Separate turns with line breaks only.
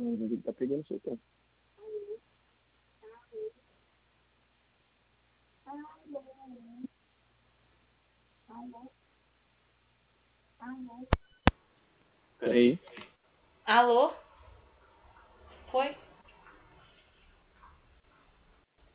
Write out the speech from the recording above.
Ele tá pegando seu tempo. Peraí.
Alô? Foi?